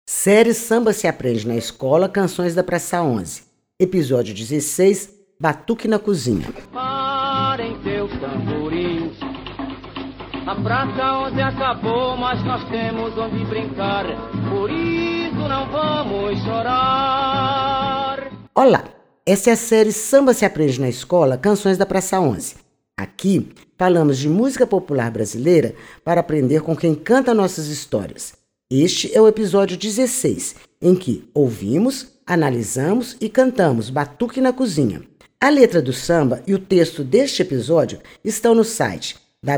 Série Samba se aprende na escola, Canções da Praça 11. Episódio 16, Batuque na Cozinha. Parem teus tamborins. A Praça 11 acabou, mas nós temos onde brincar. Por isso não vamos chorar. Olá, essa é a série Samba se aprende na escola, Canções da Praça 11. Aqui falamos de música popular brasileira para aprender com quem canta nossas histórias. Este é o episódio 16, em que ouvimos, analisamos e cantamos Batuque na Cozinha. A letra do samba e o texto deste episódio estão no site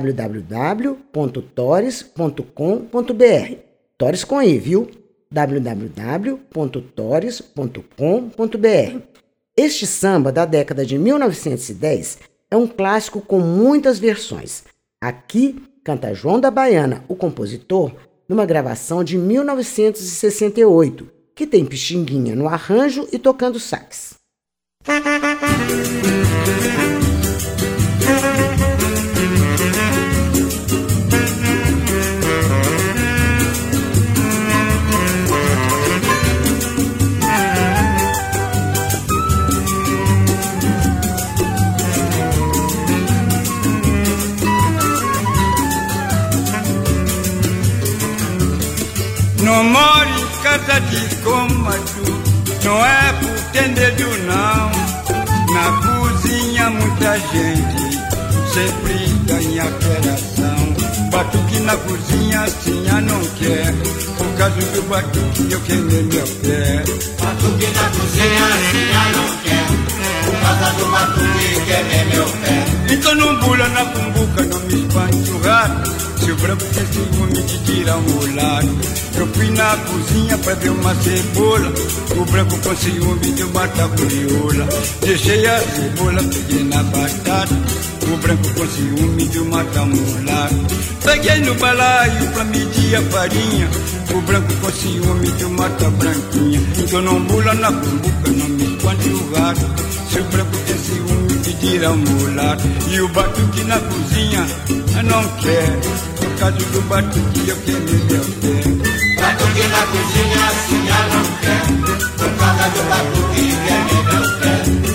www.tores.com.br. Tores com I, viu? www.tores.com.br. Este samba da década de 1910 é um clássico com muitas versões. Aqui canta João da Baiana, o compositor, numa gravação de 1968, que tem Pixinguinha no arranjo e tocando sax. Não moro em casa de cômodo, não é por ter medo não. Na cozinha muita gente sempre ganha operação. Batuque na cozinha assim eu não quer, por causa do batuque eu queimei meu pé. Batuque na cozinha assim eu não quer, por causa do batuque eu queimei meu pé. Então não bula na cumbuca, não me espante o rato. Se o branco tem ciúme de tirar um mulato. Eu fui na cozinha pra ver uma cebola, o branco com ciúme de matar a curiola. Deixei a cebola, peguei na batata, o branco com ciúme de matar mulato. Peguei no balaio pra medir a farinha, o branco com ciúme de matar branquinha. Então não bula na cumbuca, não me espante o rato. Se o branco tem ciúme de tirar um mulato. E o batuque na cozinha eu não quero, por causa do batuque eu queimei meu pé. Batuque na cozinha assim eu não quero, por causa do batuque eu queimei meu pé.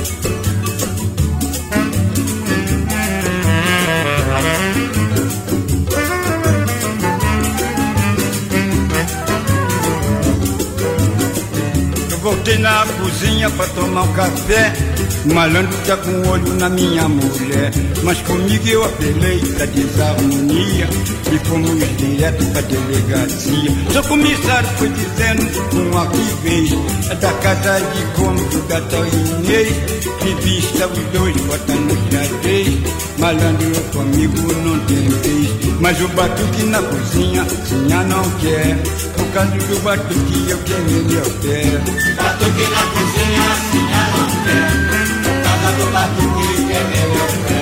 Eu voltei na cozinha pra tomar um café. O malandro tá com o olho na minha mulher, mas comigo eu apelei pra desarmonia e fomos direto pra delegacia. Seu comissário foi dizendo uma que vez, é da casa de cômodo da tal Inês, que vista os dois botando no xadrez. Malandro comigo não tem vez, mas o batuque na cozinha sinha não quer, por causa do batuque eu queimei meu pé. Batuque na cozinha sinha não quer, do batuque que é meu pé.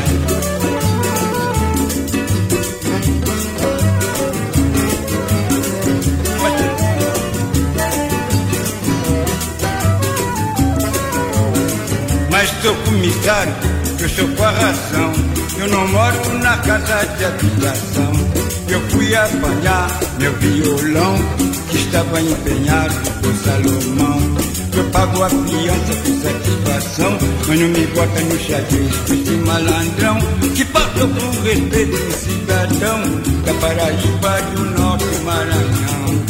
Mas seu comissário, eu sou com a razão, eu não moro na casa de habitação. Eu fui apanhar meu violão, que estava empenhado por Salomão. Eu pago a fiança com satisfação, mas não me bota no xadrez com esse malandrão, que passou com respeito de cidadão da Paraíba do Norte Maranhão.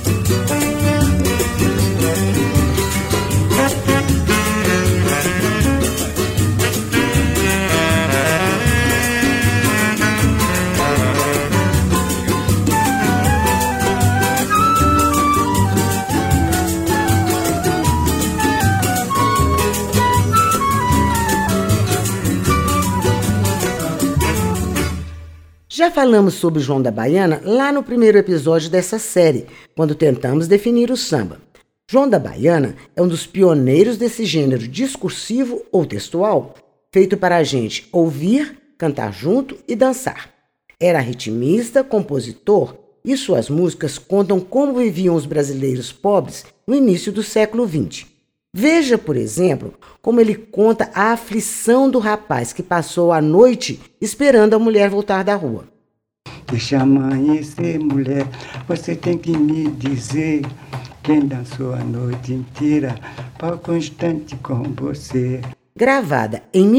Já falamos sobre João da Baiana lá no primeiro episódio dessa série, quando tentamos definir o samba. João da Baiana é um dos pioneiros desse gênero discursivo ou textual, feito para a gente ouvir, cantar junto e dançar. Era ritmista, compositor e suas músicas contam como viviam os brasileiros pobres no início do século XX. Veja, por exemplo, como ele conta a aflição do rapaz que passou a noite esperando a mulher voltar da rua. Deixa amanhecer, mulher, você tem que me dizer quem dançou a noite inteira, pau constante com você. Gravada em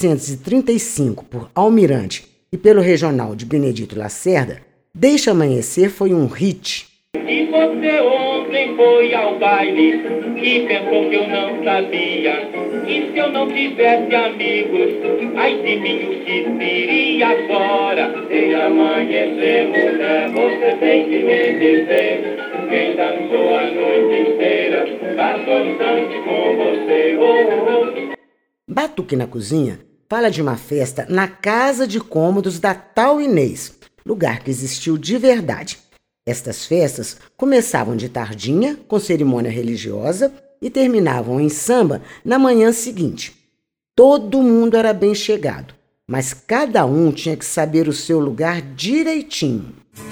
1935 por Almirante e pelo regional de Benedito Lacerda, Deixa Amanhecer foi um hit. E você ontem foi ao baile e pensou que eu não sabia. E se eu não tivesse amigos, ai de mim o que seria agora? Se amanhecer, mulher, você tem que me dizer. Quem dançou a noite inteira, passou instante com você. Oh, oh. Batuque na Cozinha fala de uma festa na casa de cômodos da tal Inês, lugar que existiu de verdade. Estas festas começavam de tardinha, com cerimônia religiosa, e terminavam em samba na manhã seguinte. Todo mundo era bem chegado, mas cada um tinha que saber o seu lugar direitinho.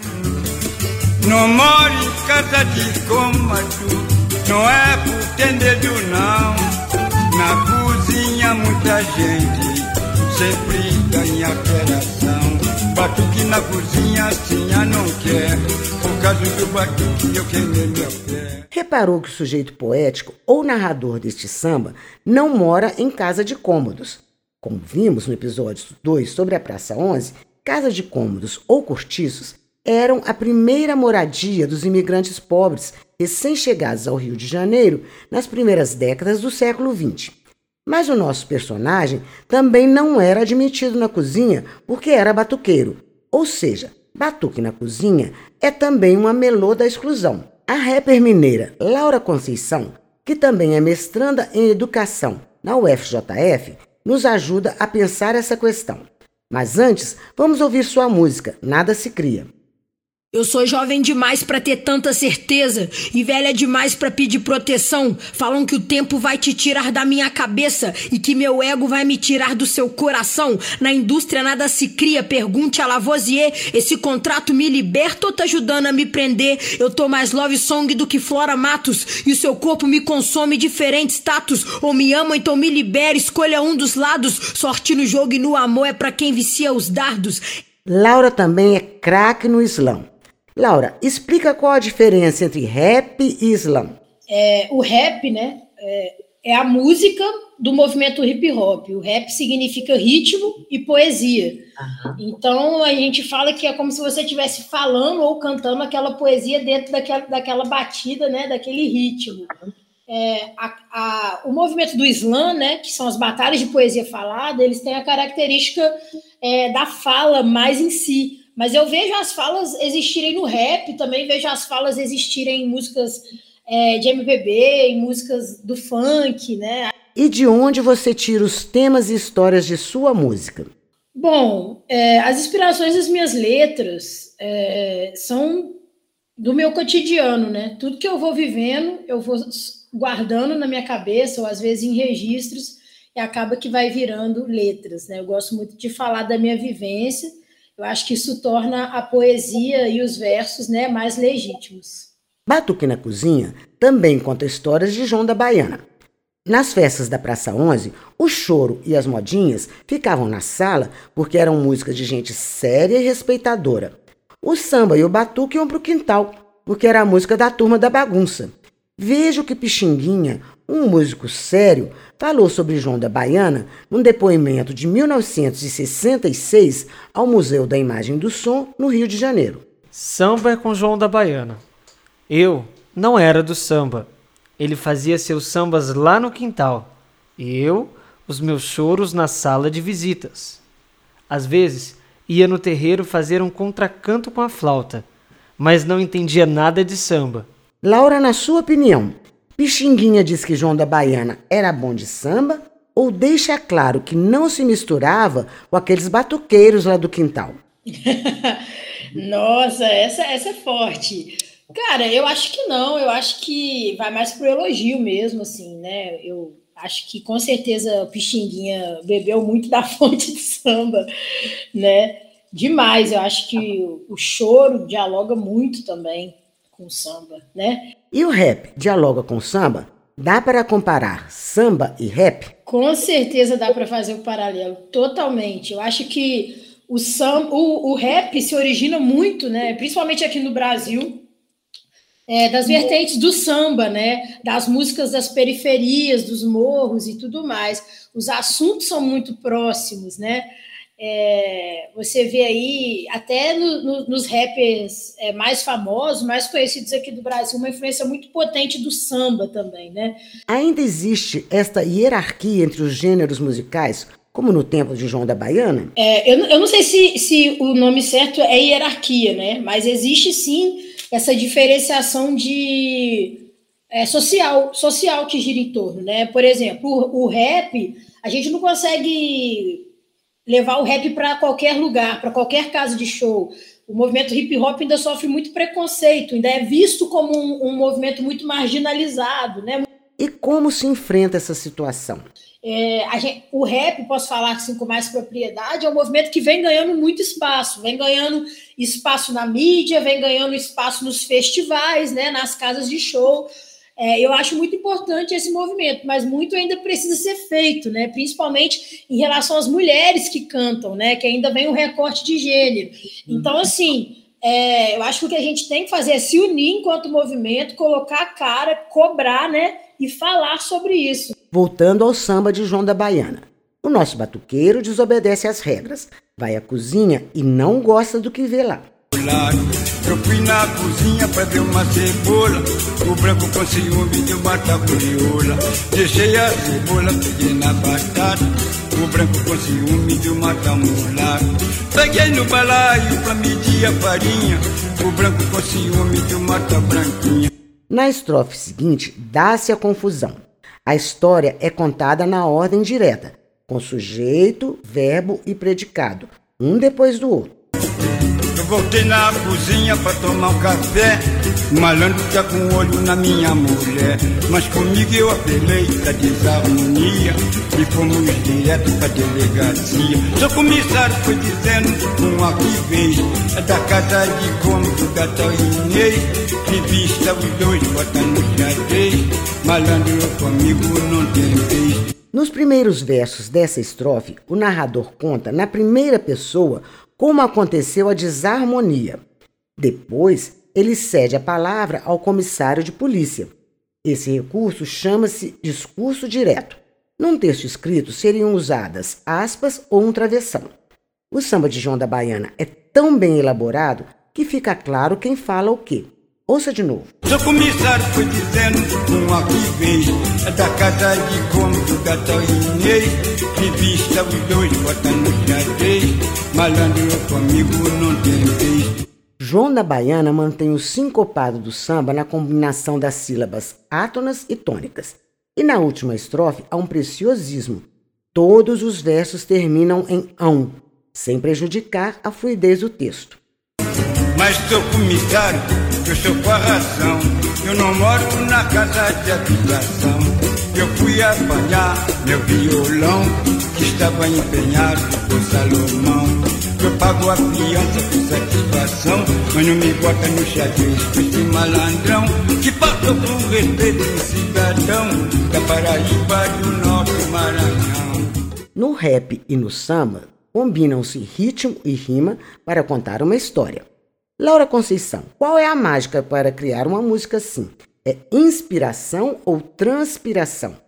Não moro em casa de cômodo, não é por ter medo não. Na cozinha muita gente sempre ganha operação. Batuque na cozinha assim não quer, por causa do batuque eu queimei meu pé. Reparou que o sujeito poético ou narrador deste samba não mora em casa de cômodos. Como vimos no episódio 2 sobre a Praça 11, casa de cômodos ou cortiços eram a primeira moradia dos imigrantes pobres recém-chegados ao Rio de Janeiro nas primeiras décadas do século XX. Mas o nosso personagem também não era admitido na cozinha porque era batuqueiro. Ou seja, batuque na cozinha é também uma melô da exclusão. A rapper mineira Laura Conceição, que também é mestranda em educação na UFJF, nos ajuda a pensar essa questão. Mas antes, vamos ouvir sua música, Nada Se Cria. Eu sou jovem demais pra ter tanta certeza e velha demais pra pedir proteção. Falam que o tempo vai te tirar da minha cabeça e que meu ego vai me tirar do seu coração. Na indústria nada se cria, pergunte a Lavoisier. Esse contrato me liberta ou tá ajudando a me prender? Eu tô mais love song do que Flora Matos e o seu corpo me consome diferente status. Ou me ama, então me libera, escolha um dos lados. Sorte no jogo e no amor é pra quem vicia os dardos. Laura também é craque no slam. Laura, explica qual a diferença entre rap e slam. O rap, né, é a música do movimento hip hop. O rap significa ritmo e poesia. Então, a gente fala que é como se você estivesse falando ou cantando aquela poesia dentro daquela batida, né, daquele ritmo. O movimento do slam, né, que são as batalhas de poesia falada, eles têm a característica da fala mais em si. Mas eu vejo as falas existirem no rap, também vejo as falas existirem em músicas de MPB, em músicas do funk, né? E de onde você tira os temas e histórias de sua música? Bom, as inspirações das minhas letras são do meu cotidiano, né? Tudo que eu vou vivendo, eu vou guardando na minha cabeça, ou às vezes em registros, e acaba que vai virando letras, né? Eu gosto muito de falar da minha vivência. Eu acho que isso torna a poesia e os versos, né, mais legítimos. Batuque na Cozinha também conta histórias de João da Baiana. Nas festas da Praça 11, o choro e as modinhas ficavam na sala porque eram músicas de gente séria e respeitadora. O samba e o batuque iam para o quintal, porque era a música da turma da bagunça. Veja o que Pixinguinha, um músico sério, falou sobre João da Baiana num depoimento de 1966 ao Museu da Imagem do Som, no Rio de Janeiro. Samba é com João da Baiana. Eu não era do samba. Ele fazia seus sambas lá no quintal. E eu, os meus choros na sala de visitas. Às vezes, ia no terreiro fazer um contracanto com a flauta, mas não entendia nada de samba. Laura, na sua opinião, Pixinguinha diz que João da Baiana era bom de samba ou deixa claro que não se misturava com aqueles batuqueiros lá do quintal? Nossa, essa é forte. Cara, eu acho que não, eu acho que vai mais pro elogio mesmo, assim, né? Eu acho que com certeza o Pixinguinha bebeu muito da fonte de samba, né? Demais, eu acho que o choro dialoga muito também com o samba, né? E o rap dialoga com o samba? Dá para comparar samba e rap? Com certeza dá para fazer o paralelo, totalmente. Eu acho que o samba, o rap se origina muito, né? Principalmente aqui no Brasil, das vertentes do samba, né? Das músicas das periferias, dos morros e tudo mais. Os assuntos são muito próximos, né? Você vê aí, até nos rappers mais famosos, mais conhecidos aqui do Brasil, uma influência muito potente do samba também, né? Ainda existe esta hierarquia entre os gêneros musicais, como no tempo de João da Baiana? Eu não sei se o nome certo é hierarquia, né? Mas existe sim essa diferenciação de social que gira em torno, né? Por exemplo, o rap, a gente não consegue levar o rap para qualquer lugar, para qualquer casa de show. O movimento hip hop ainda sofre muito preconceito, ainda é visto como um movimento muito marginalizado, né? E como se enfrenta essa situação? O rap, posso falar assim com mais propriedade, é um movimento que vem ganhando muito espaço, vem ganhando espaço na mídia, vem ganhando espaço nos festivais, né, nas casas de show. Eu acho muito importante esse movimento, mas muito ainda precisa ser feito, né, principalmente em relação às mulheres que cantam, né, que ainda vem um recorte de gênero. Então, assim, eu acho que o que a gente tem que fazer é se unir enquanto movimento, colocar a cara, cobrar, né, e falar sobre isso. Voltando ao samba de João da Baiana. O nosso batuqueiro desobedece às regras, vai à cozinha e não gosta do que vê lá. Eu fui na cozinha pra ver uma cebola, o branco com ciúme de mata crioula. Deixei a cebola, peguei na batata, o branco com ciúme de mata mulata. Peguei no balaio pra medir a farinha, o branco com ciúme de mata branquinha. Na estrofe seguinte, dá-se a confusão. A história é contada na ordem direta, com sujeito, verbo e predicado, um depois do outro. Eu voltei na cozinha pra tomar um café, o malandro tá com o olho na minha mulher. Mas comigo eu apelei pra desarmonia e fomos direto pra delegacia. Seu comissário foi dizendo com a que vez, é da casa de cômodo da tal Inês. Revista os dois, bota no xadrez, malandro comigo não tem vez. Nos primeiros versos dessa estrofe, o narrador conta na primeira pessoa como aconteceu a desarmonia. Depois, ele cede a palavra ao comissário de polícia. Esse recurso chama-se discurso direto. Num texto escrito seriam usadas aspas ou um travessão. O samba de João da Baiana é tão bem elaborado que fica claro quem fala o quê. Ouça de novo. Seu comissário foi dizendo uma vez, é da casa de cômodo da tal Inês. Revista os dois, bota no xadrez, malandro comigo não tem vez. João da Baiana mantém o sincopado do samba na combinação das sílabas átonas e tônicas. E na última estrofe há um preciosismo. Todos os versos terminam em ão, sem prejudicar a fluidez do texto. Mas seu comissário, eu sou com a razão, eu não moro na casa de habitação. Eu fui apanhar meu violão, que estava empenhado por Salomão. Eu pago a fiança por satisfação, mas não me bota no xadrez com esse malandrão, que passou por respeito do cidadão da Paraíba do Norte Maranhão. No rap e no samba, combinam-se ritmo e rima para contar uma história. Laura Conceição, qual é a mágica para criar uma música assim? É inspiração ou transpiração?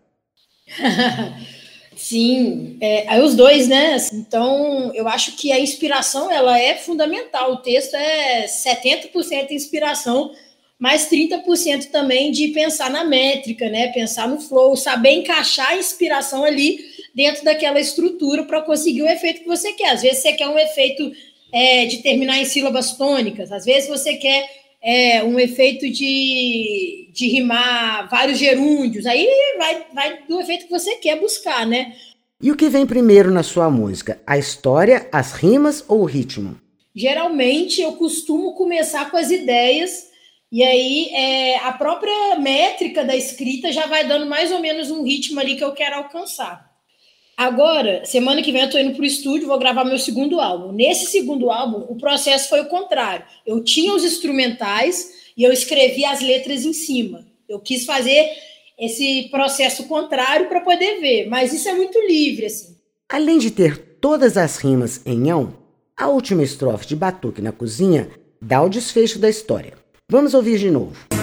Sim, os dois, né? Então, eu acho que a inspiração ela é fundamental. O texto é 70% inspiração, mais 30% também de pensar na métrica, né? Pensar no flow, saber encaixar a inspiração ali dentro daquela estrutura para conseguir o efeito que você quer. Às vezes você quer um efeito de terminar em sílabas tônicas, às vezes você quer um efeito de rimar vários gerúndios, aí vai do efeito que você quer buscar, né? E o que vem primeiro na sua música? A história, as rimas ou o ritmo? Geralmente eu costumo começar com as ideias, e aí a própria métrica da escrita já vai dando mais ou menos um ritmo ali que eu quero alcançar. Agora, semana que vem eu tô indo pro estúdio, vou gravar meu segundo álbum. Nesse segundo álbum, o processo foi o contrário. Eu tinha os instrumentais e eu escrevi as letras em cima. Eu quis fazer esse processo contrário para poder ver, mas isso é muito livre, assim. Além de ter todas as rimas em ão, a última estrofe de Batuque na Cozinha dá o desfecho da história. Vamos ouvir de novo.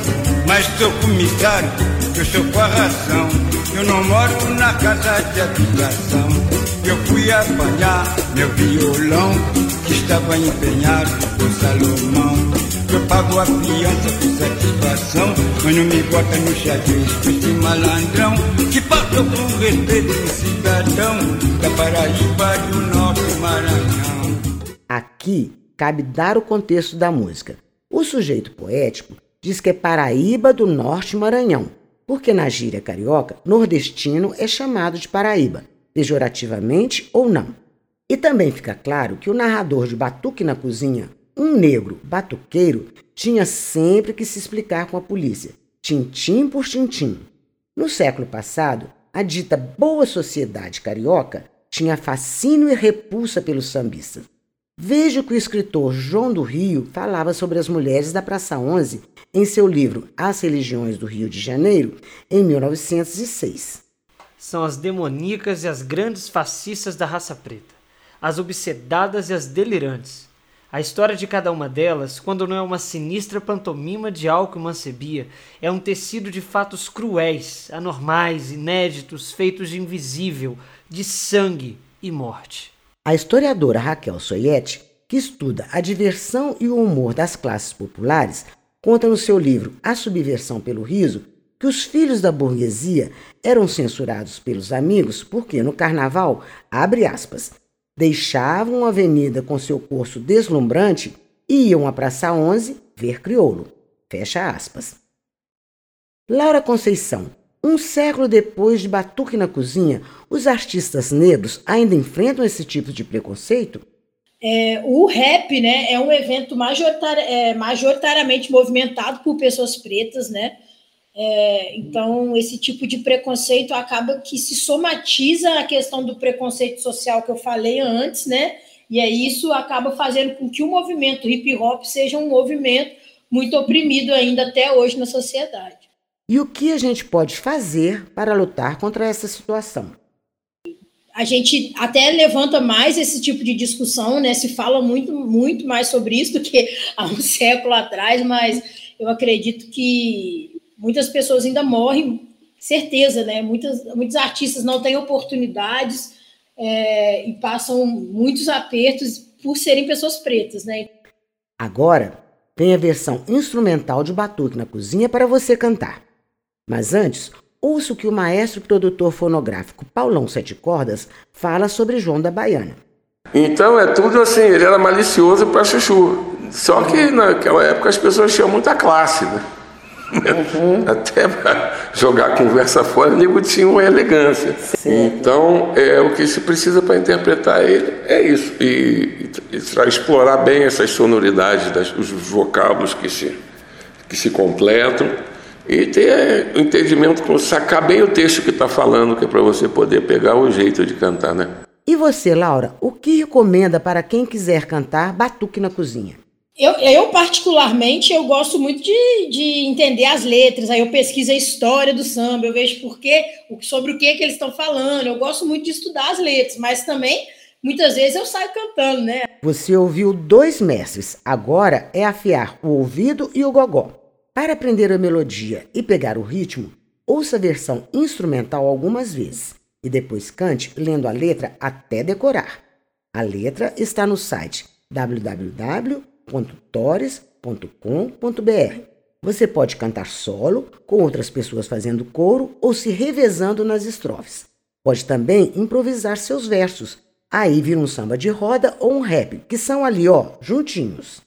mas sou comissário, eu sou com a razão. Eu não moro na casa de habitação. Eu fui apanhar meu violão, que estava empenhado por Salomão. Eu pago a fiança por satisfação, mas não me bota no xadrez com esse malandrão, que passou por respeito do cidadão da Paraíba do Norte Maranhão. Aqui cabe dar o contexto da música. O sujeito poético diz que é Paraíba do Norte Maranhão, porque na gíria carioca, nordestino é chamado de Paraíba, pejorativamente ou não. E também fica claro que o narrador de Batuque na Cozinha, um negro batuqueiro, tinha sempre que se explicar com a polícia, tintim por tintim. No século passado, a dita boa sociedade carioca tinha fascínio e repulsa pelos sambistas. Veja o que o escritor João do Rio falava sobre as mulheres da Praça 11 em seu livro As Religiões do Rio de Janeiro, em 1906. São as demoníacas e as grandes fascistas da raça preta, as obsedadas e as delirantes. A história de cada uma delas, quando não é uma sinistra pantomima de álcool e mancebia, é um tecido de fatos cruéis, anormais, inéditos, feitos de invisível, de sangue e morte. A historiadora Raquel Soiete, que estuda a diversão e o humor das classes populares, conta no seu livro A Subversão pelo Riso que os filhos da burguesia eram censurados pelos amigos porque, no carnaval, abre aspas, deixavam a avenida com seu curso deslumbrante e iam à Praça 11 ver crioulo. Fecha aspas. Laura Conceição, um século depois de Batuque na Cozinha, os artistas negros ainda enfrentam esse tipo de preconceito? O rap, né, é um evento majoritariamente movimentado por pessoas pretas, né? Então, esse tipo de preconceito acaba que se somatiza a questão do preconceito social que eu falei antes, né? E aí isso acaba fazendo com que o movimento hip-hop seja um movimento muito oprimido ainda até hoje na sociedade. E o que a gente pode fazer para lutar contra essa situação? A gente até levanta mais esse tipo de discussão, né? Se fala muito mais sobre isso do que há um século atrás, mas eu acredito que muitas pessoas ainda morrem, certeza, né? Muitos artistas não têm oportunidades e passam muitos apertos por serem pessoas pretas, né? Agora tem a versão instrumental de Batuque na Cozinha para você cantar. Mas antes, ouça o que o maestro e produtor fonográfico Paulão Sete Cordas fala sobre João da Baiana. Então é tudo assim, ele era malicioso para chuchu. Só que naquela época as pessoas tinham muita classe, né? Uhum. Até para jogar conversa fora, o nego tinha uma elegância. Certo. Então, o que se precisa para interpretar ele é isso. E explorar bem essas sonoridades, os vocábulos que se completam. E ter o entendimento, sacar bem o texto que está falando, que é para você poder pegar o jeito de cantar, né? E você, Laura, o que recomenda para quem quiser cantar Batuque na Cozinha? Eu particularmente, eu gosto muito de entender as letras, aí eu pesquiso a história do samba, eu vejo sobre o que eles estão falando, eu gosto muito de estudar as letras, mas também, muitas vezes, eu saio cantando, né? Você ouviu 2 mestres, agora é afiar o ouvido e o gogó. Para aprender a melodia e pegar o ritmo, ouça a versão instrumental algumas vezes e depois cante lendo a letra até decorar. A letra está no site www.tores.com.br. Você pode cantar solo, com outras pessoas fazendo coro ou se revezando nas estrofes. Pode também improvisar seus versos. Aí vira um samba de roda ou um rap, que são ali, juntinhos.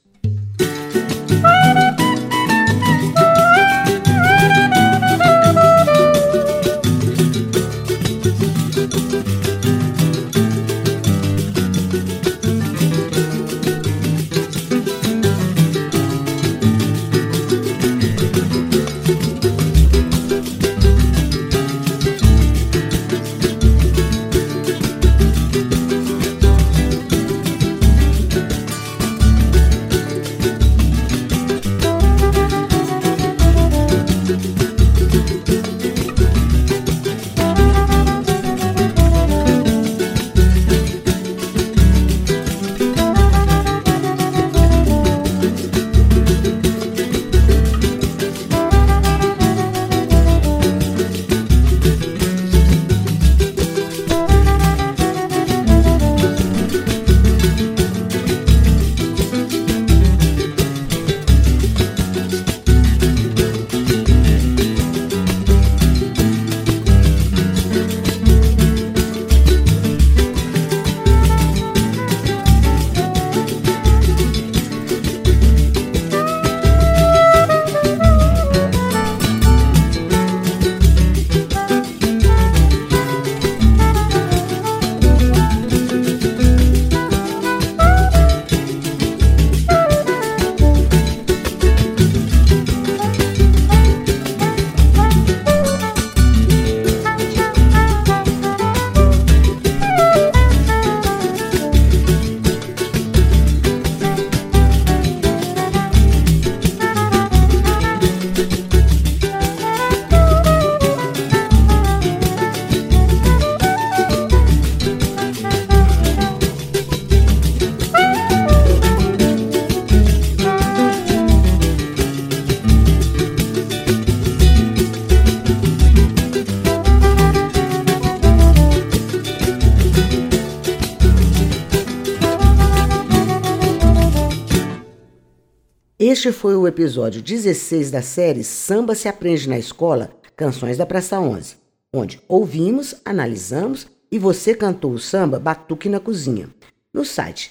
Este foi o episódio 16 da série Samba se Aprende na Escola, Canções da Praça 11, onde ouvimos, analisamos e você cantou o samba Batuque na Cozinha. No site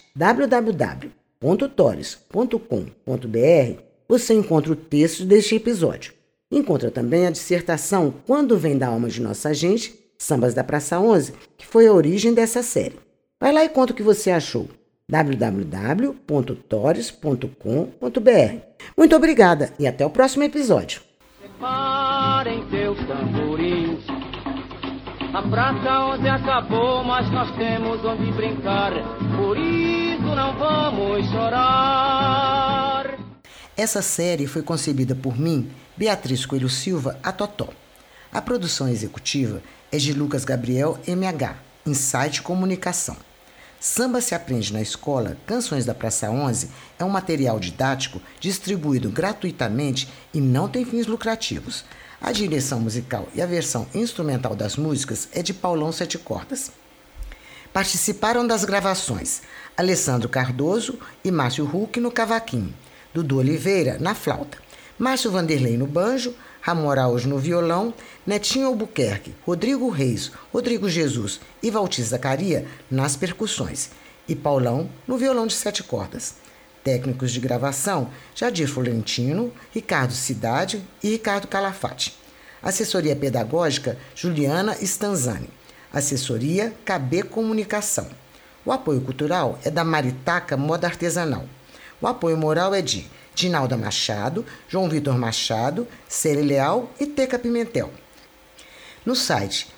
www.tores.com.br você encontra o texto deste episódio. Encontra também a dissertação Quando Vem da Alma de Nossa Gente, Sambas da Praça 11, que foi a origem dessa série. Vai lá e conta o que você achou. www.tores.com.br. Muito obrigada e até o próximo episódio. Separem seus tamborins. A Praça 11 acabou, mas nós temos onde brincar. Por isso não vamos chorar. Essa série foi concebida por mim, Beatriz Coelho Silva, a Totó. A produção executiva é de Lucas Gabriel MH, Insight Comunicação. Samba se Aprende na Escola, Canções da Praça 11 é um material didático distribuído gratuitamente e não tem fins lucrativos. A direção musical e a versão instrumental das músicas é de Paulão Sete Cordas. Participaram das gravações Alessandro Cardoso e Márcio Huck no cavaquinho, Dudu Oliveira na flauta, Márcio Vanderlei no banjo, Ramon Araújo no violão, Netinho Albuquerque, Rodrigo Reis, Rodrigo Jesus e Valtir Zacaria nas percussões e Paulão no violão de 7 cordas. Técnicos de gravação, Jadir Florentino, Ricardo Cidade e Ricardo Calafate. Assessoria pedagógica, Juliana Stanzani. Assessoria, KB Comunicação. O apoio cultural é da Maritaca Moda Artesanal. O apoio moral é de Dinalda Machado, João Vitor Machado, Cere Leal e Teca Pimentel. No site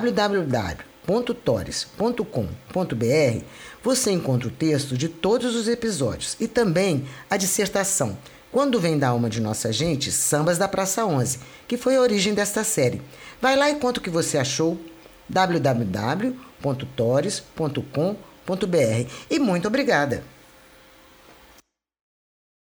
www.tores.com.br você encontra o texto de todos os episódios e também a dissertação Quando Vem da Alma de Nossa Gente, Sambas da Praça 11, que foi a origem desta série. Vai lá e conta o que você achou. www.tores.com.br. E muito obrigada!